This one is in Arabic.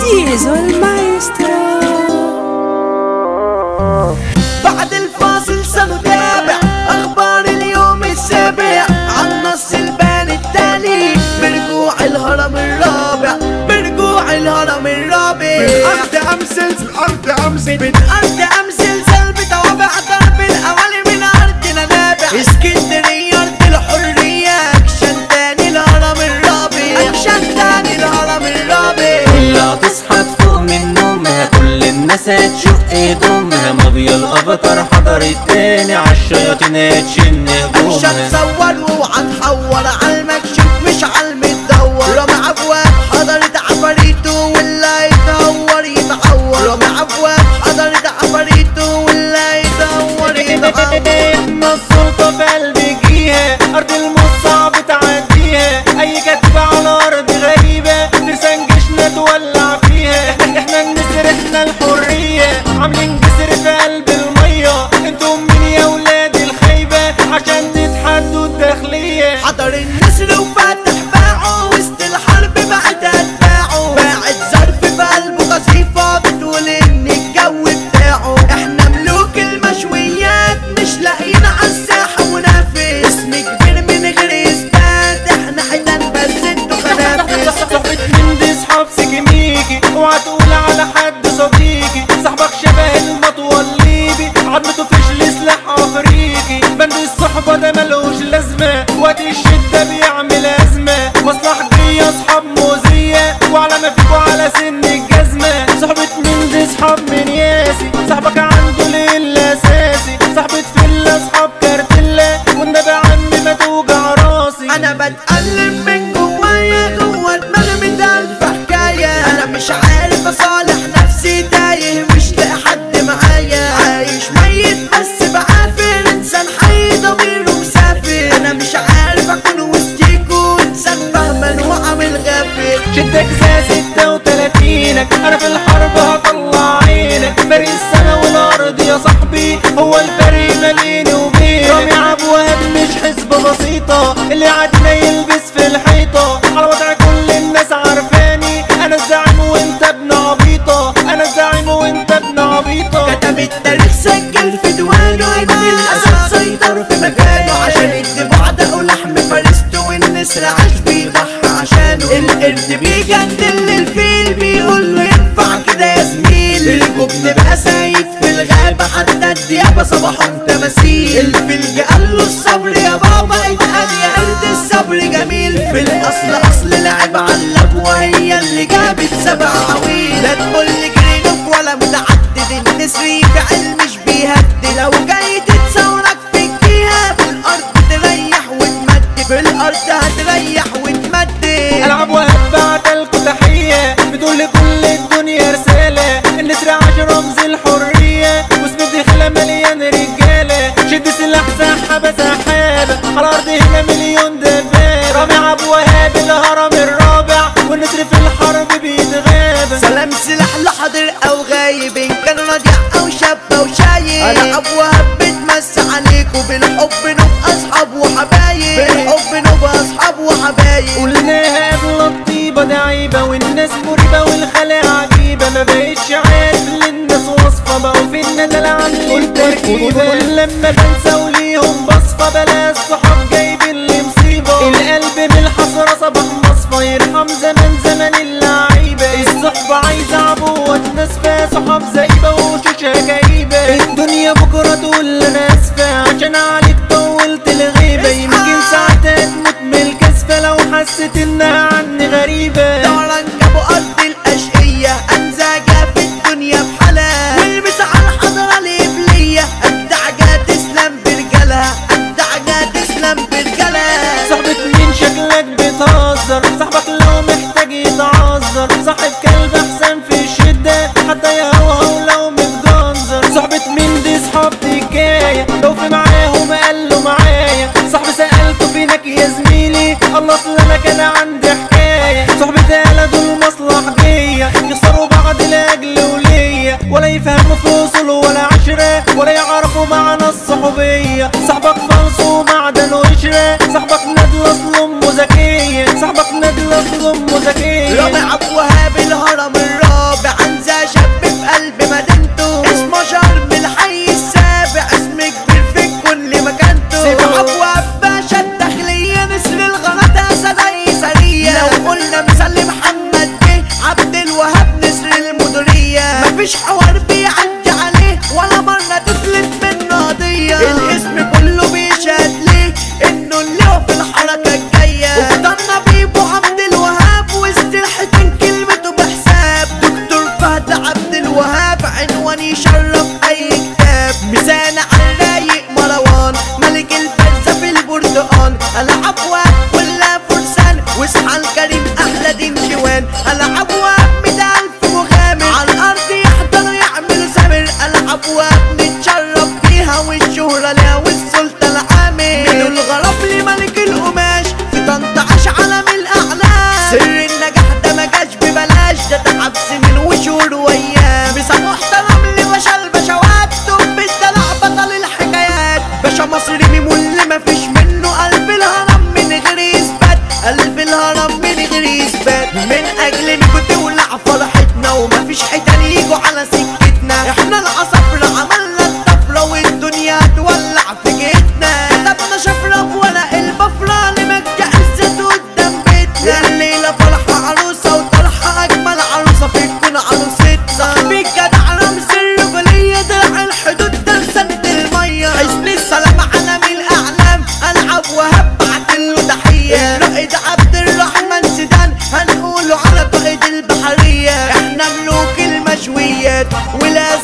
زيزو المايسترو. بعد الفاصل سنتابع اخبار اليوم السابع عن نص البان التالي برجوع الهرم الرابع، برجوع الهرم الرابع. بالارض امثل بالارض امثل سلب توابع ضرب الاوالي من ارضنا نابع. اسكندريه ارض الحريه اكشن تاني الهرم الرابع، اكشن تاني الهرم الرابع. كلها تصحى تفوق من نومها، كل الناس هتشق هدومها، مافيا الافاتار حضرت تاني عالشياطين هتشن هجومها. مش هتصور واوعى تحور عالمكشوف مش عالمتدور. رامي ابواب حضرت عفاريته واللي يتهور يتعور. رامي ابواب حضرت عفاريته واللي يتهور يتعور. ما السلطة في قلبي جيها، ارض الموت صعب تعديها، اي كاتبة على ارض غريبة ترسان جيشنا تولع فيها. احنا النسر احنا الحرية، عاملين جسر في قلب المية، انتم مين يا ولاد الخيبة عشان تتحدوا الداخلية. حضر النسر وفاتح باعه وسط الحرب بعد اتباعه، باعت ظرف في قلبه قصيفة بتقول ان الجو بتاعه. احنا ملوك المشويات مش لاقيين عالساحة منافس، اسم كبير من غير اثبات، احنا حيتان بس انتوا خنافس. صحبة من دي صحاب سكميكي، اوعى تقول على حد صديقي، صاحبك شبه المطوى الليبي، عضمته فيش سلاح افريقي. بند الصحبة ده ملوش لازمة، وقت الشدة بيعمل ازمة، مصلحجية اصحاب مؤذية، وعلى ما فيكوا على سن الجزمة. صحبة من دي صحاب من ياسي، صاحبك عنده ليل اساسي، صاحبة فيلا اصحاب كارتيلا، والنبي عمي ما توجع راسي. انا بتألم من جوايا جوا دماغي من الف حكاية، انا مش عارف اصالح نفسي تايه مش لاقي حد معايا. عايش ميت بس بعافر، انسان حي ضميره مسافر. انا مش عارف اكون وسطيكوا انسان فهمان وعامل غافل. شدك زي 36، انا في الحرب هطلع عينك، فرق السما والارض يا صاحبي هو الفرق ما بيني وبينك. رامي عبواب مش حسبة بسيطة، اللي عادنا يلبس في الحيطة، على وضع كل الناس عارفاني، انا الزعيم وانت ابن عبيطة، انا الزعيم وانت ابن عبيطة. كتب التاريخ سجل في ديوانه ان الاسد سيطر في مكانه، عشان يكتبوا عداء لحم فريسته والنسر عاش بيضحي عشانه. القرد بيجندل للفيل بيقول له ينفع كده يا زميل، الجبن بقى سايد في الغابة حتى الديابة صباحهم تماثيل. الفيل قال له الصبر يا بابا اتقال يا قرد الصبر جميل، في الاصل اصل لعب علب وهي اللي جابت 7 عويل. لا تقول لي جرينوك ولا متعدد، النسر فعل مش بيهدد، لو جاي تتصورك في الجهة في الارض تريح وتمد، في الارض هتريح وتمد. العب وهبعت لكم تحية، بتقول لكل الدنيا رسالة، النسر عاش رمز الحرية، واسم الدخلة مليان رجالة، شد سلاح سحابة سحابة، على الارض هنا مليون دبابة. رامي عبد الوهاب الهرم الرابع، والنسر في الحرب بيتغابى. سلام سلاح لحاضر او غايب، ان كان رضيع او شاب او شايب، انا ابو وهاب بتمسي عليكوا بالحب نبقى اصحاب وحبايب، بالحب نبقى اصحاب وحبايب. قلناها قبل الطيبة دي عيبة، والناس مريبة والخلاق عجيبة، ما بقتش عارف للناس وصفة، بقوا في الندل عاملين التركيبة، لما بنسى وليهم بصفة، بلا الصحاب جايبين لي مصيبة، القلب من الحسرة صباح مصفى، يرحم زمن اللعيبة. الصحبة عايزة عبوة ناسفة، صحاب زايبة وشوشها جايبة، الدنيا بكرة تقول انا اسفة، عشان عليك طولت الغيبة، يمكن ساعتها تموت من الكسفة لو حسيت انها عني غريبة. دوران جابوا ارض الاشقية انزاجة في الدنيا بحالها، والمس على الحضرة القبلية الدعجة تسلم برجالها، الدعجة تسلم برجالها. صاحبة مين شكلك بتهزر، صاحبك لو محتاج يتعذر، صاحب كلب احسن في الشدة حتى يهوهو لو متجنزر. صاحبة مين دي صحاب حكاية، لو في معاهم قالوا معايا، صاحب سألته فينك يا زميلي، الله اصل انا كان عندي حكاية. صاحبة آلة دول مصلحجية، يخسروا بعض لاجل ولية، ولا يفهموا في اصول ولا عشرة، ولا يعرفوا معنى الصحوبية. صاحبك فلس ومعدن وقشرة، صاحبك ندل اصل امه ذكية، صاحبك ندل اصل امه ذكية. رامي عبد الوهاب الهرم الرابع، ولازم